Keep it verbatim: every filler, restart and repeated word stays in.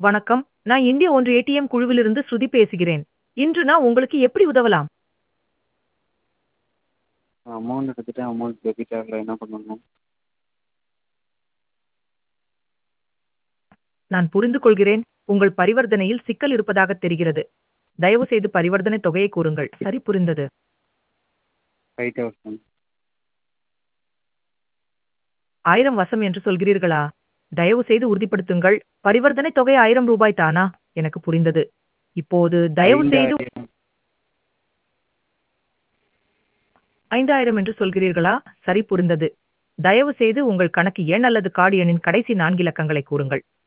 வணக்கம். நான் இந்திய ஒன்று ஏடிஎம் குழுவிலிருந்து ஸ்ருதி பேசுகிறேன். இன்று நான் உங்களுக்கு எப்படி உதவலாம்? அமௌண்ட் எடுத்துட்டேன். அமௌண்ட் டெபிட் ஆகல. என்ன பண்ணணும்? நான் புரிந்து கொள்கிறேன். உங்கள் பரிவர்த்தனையில் சிக்கல் இருப்பதாக தெரிகிறது. தயவுசெய்து பரிவர்த்தனை தொகையை கூறுங்கள். சரி, புரிந்தது. ஐந்து தௌசண்ட். ஆயிரம் வசம் என்று சொல்கிறீர்களா? தயவுசெய்து உறுதிப்படுத்துங்கள். பரிவர்த்தனை தொகை ஆயிரம் ரூபாய் தானா? எனக்கு புரிந்தது. இப்போது தயவுசெய்து ஐந்தாயிரம். ஐந்தாயிரம் என்று சொல்கிறீர்களா? சரி, புரிந்தது. தயவுசெய்து உங்கள் கணக்கு எண் அல்லது கார்டு எண்ணின் கடைசி நான்கு இலக்கங்களை கூறுங்கள்.